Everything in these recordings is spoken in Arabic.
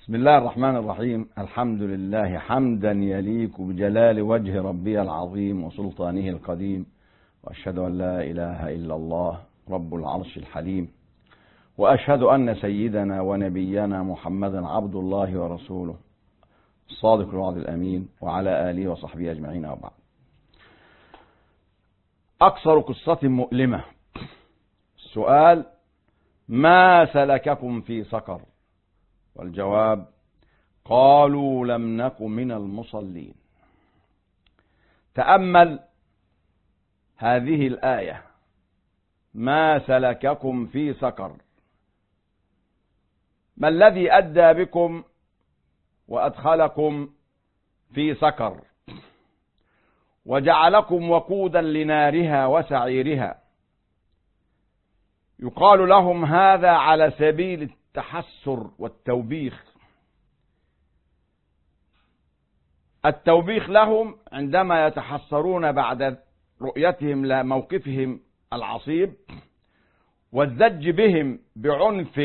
بسم الله الرحمن الرحيم. الحمد لله حمدا يليق بجلال وجه ربي العظيم وسلطانه القديم، وأشهد أن لا إله إلا الله رب العرش الحليم، وأشهد أن سيدنا ونبينا محمدا عبد الله ورسوله الصادق الوعد الأمين، وعلى آله وصحبه أجمعين. وبعد، أكثر قصة مؤلمة. السؤال: ما سلككم في سقر؟ والجواب: قالوا لم نك من المصلين. تأمل هذه الآية: ما سلككم في سقر؟ ما الذي أدى بكم وأدخلكم في سقر وجعلكم وقودا لنارها وسعيرها؟ يقال لهم هذا على سبيل التحسر والتوبيخ. التوبيخ لهم عندما يتحسرون بعد رؤيتهم لموقفهم العصيب، والزج بهم بعنف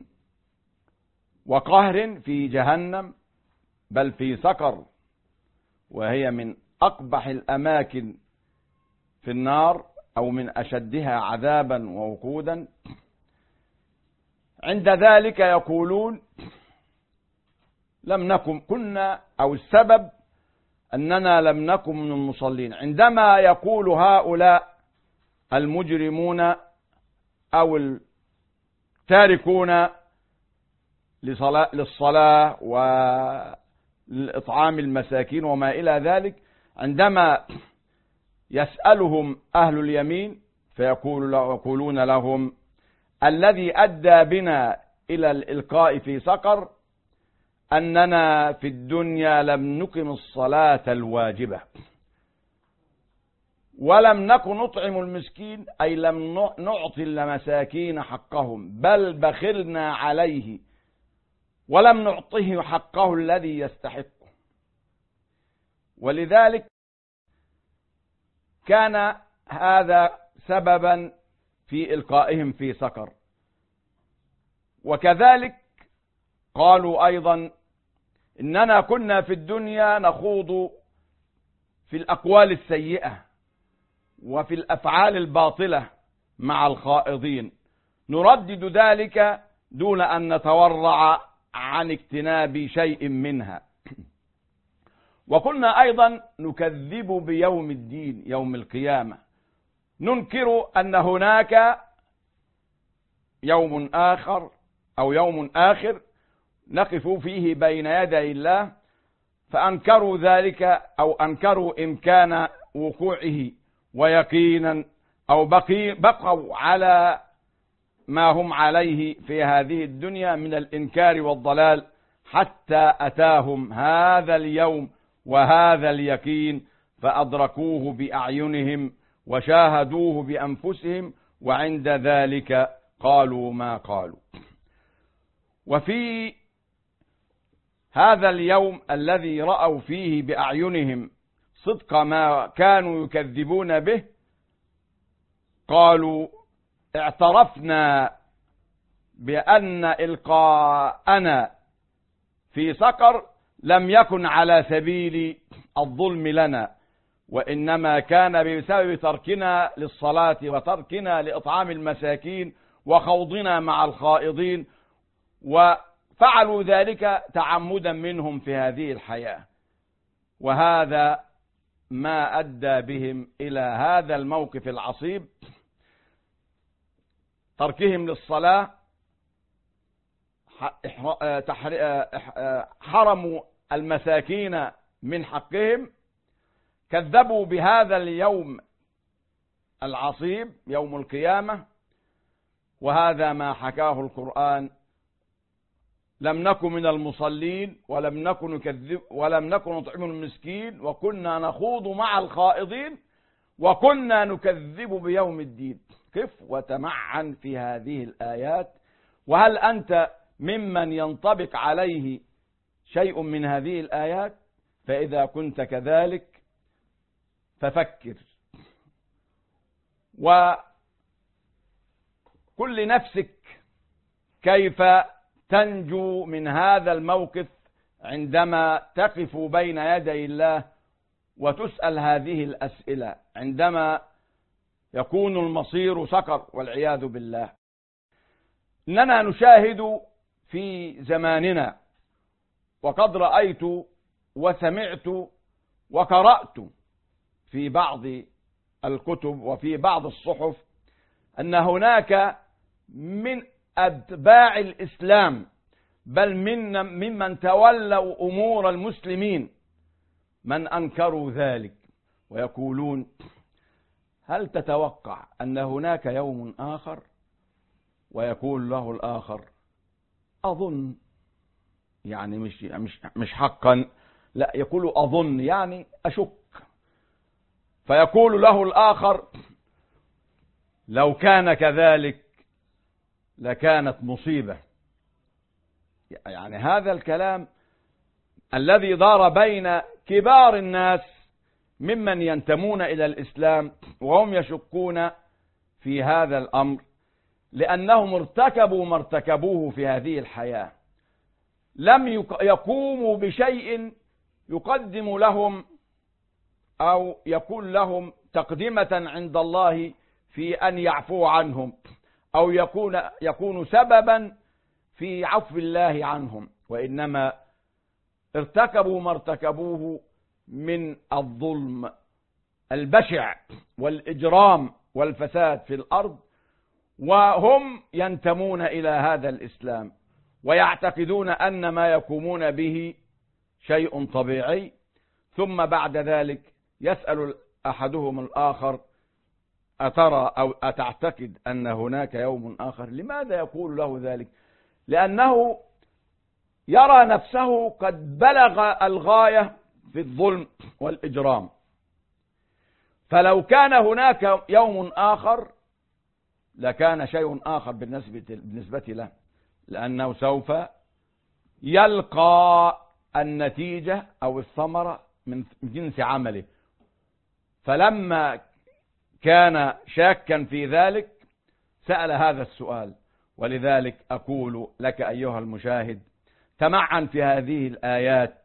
وقهر في جهنم، بل في سقر، وهي من أقبح الأماكن في النار، أو من أشدها عذابا ووقودا. عند ذلك يقولون لم نكن كنا، أو السبب أننا لم نكن من المصلين. عندما يقول هؤلاء المجرمون أو التاركون للصلاة ولإطعام المساكين وما إلى ذلك، عندما يسألهم أهل اليمين فيقولون لهم: الذي أدى بنا إلى الإلقاء في سقر أننا في الدنيا لم نقم الصلاة الواجبة، ولم نكن نطعم المسكين، أي لم نعطي المساكين حقهم، بل بخلنا عليه ولم نعطه حقه الذي يستحقه. ولذلك كان هذا سببا في إلقائهم في سقر. وكذلك قالوا أيضا: إننا كنا في الدنيا نخوض في الأقوال السيئة وفي الأفعال الباطلة مع الخائضين، نردد ذلك دون أن نتورع عن اجتناب شيء منها. وكنا أيضا نكذب بيوم الدين، يوم القيامة، ننكر أن هناك يوم آخر أو يوم آخر نقف فيه بين يدي الله، فأنكروا ذلك، أو أنكروا إمكان وقوعه ويقينا، أو بقوا على ما هم عليه في هذه الدنيا من الإنكار والضلال، حتى أتاهم هذا اليوم وهذا اليقين، فأدركوه بأعينهم وشاهدوه بأنفسهم، وعند ذلك قالوا ما قالوا. وفي هذا اليوم الذي رأوا فيه بأعينهم صدق ما كانوا يكذبون به، قالوا: اعترفنا بأن إلقاءنا في سقر لم يكن على سبيل الظلم لنا، وإنما كان بسبب تركنا للصلاة وتركنا لإطعام المساكين وخوضنا مع الخائضين، وفعلوا ذلك تعمدا منهم في هذه الحياة. وهذا ما أدى بهم إلى هذا الموقف العصيب: تركهم للصلاة، حرموا المساكين من حقهم، كذبوا بهذا اليوم العصيب يوم القيامة. وهذا ما حكاه القرآن: لم نكن من المصلين ولم نكن نكذب ولم نكن نطعم المسكين وكنا نخوض مع الخائضين وكنا نكذب بيوم الدين. قف وتمعن في هذه الآيات، وهل أنت ممن ينطبق عليه شيء من هذه الآيات؟ فإذا كنت كذلك ففكر، وقل لنفسك كيف تنجو من هذا الموقف عندما تقف بين يدي الله وتسأل هذه الأسئلة عندما يكون المصير سقر والعياذ بالله. إننا نشاهد في زماننا، وقد رأيت وسمعت وقرأت في بعض الكتب وفي بعض الصحف أن هناك من أتباع الإسلام بل ممن تولوا أمور المسلمين من أنكروا ذلك ويقولون: هل تتوقع أن هناك يوم آخر؟ ويقول له الآخر: أظن، يعني مش حقا، لا، يقول أظن يعني أشك. فيقول له الآخر: لو كان كذلك لكانت مصيبة. يعني هذا الكلام الذي دار بين كبار الناس ممن ينتمون إلى الإسلام وهم يشكون في هذا الأمر، لأنهم ارتكبوا ما ارتكبوه في هذه الحياة، لم يقوموا بشيء يقدم لهم أو يكون لهم تقدمة عند الله في أن يعفو عنهم أو يكون سببا في عفو الله عنهم، وإنما ارتكبوا ما ارتكبوه من الظلم البشع والإجرام والفساد في الأرض، وهم ينتمون إلى هذا الإسلام ويعتقدون أن ما يقومون به شيء طبيعي. ثم بعد ذلك يسأل أحدهم الآخر: أترى أو أتعتقد أن هناك يوم آخر؟ لماذا يقول له ذلك؟ لأنه يرى نفسه قد بلغ الغاية في الظلم والإجرام. فلو كان هناك يوم آخر لكان شيء آخر بالنسبة له، لأنه سوف يلقى النتيجة أو الثمرة من جنس عمله. فلما كان شاكا في ذلك سأل هذا السؤال. ولذلك أقول لك أيها المشاهد: تمعن في هذه الآيات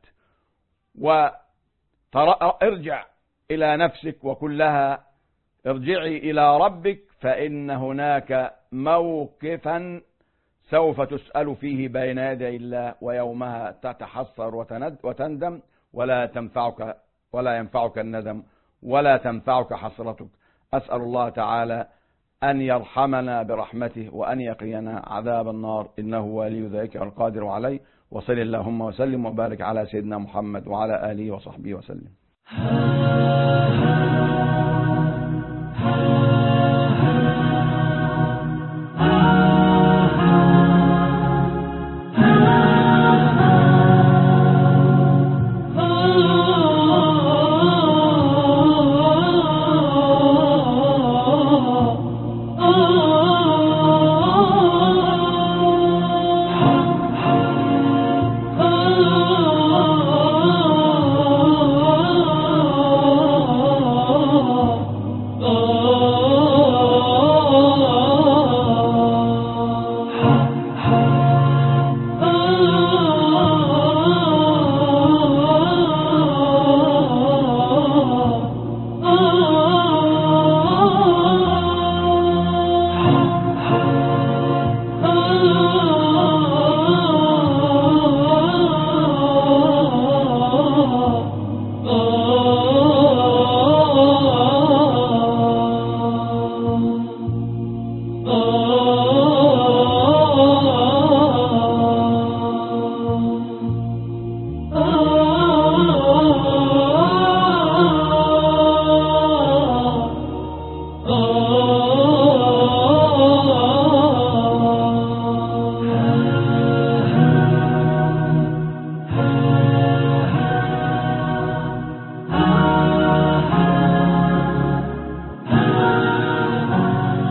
وارجع إلى نفسك وقل لها: ارجعي إلى ربك، فإن هناك موقفا سوف تسأل فيه بين يدي الله، ويومها تتحسر وتندم، ولا ينفعك الندم ولا تنفعك حسرتك. أسأل الله تعالى أن يرحمنا برحمته وأن يقينا عذاب النار، إنه ولي ذلك القادر عليه. وصل اللهم وسلم وبارك على سيدنا محمد وعلى آله وصحبه وسلم.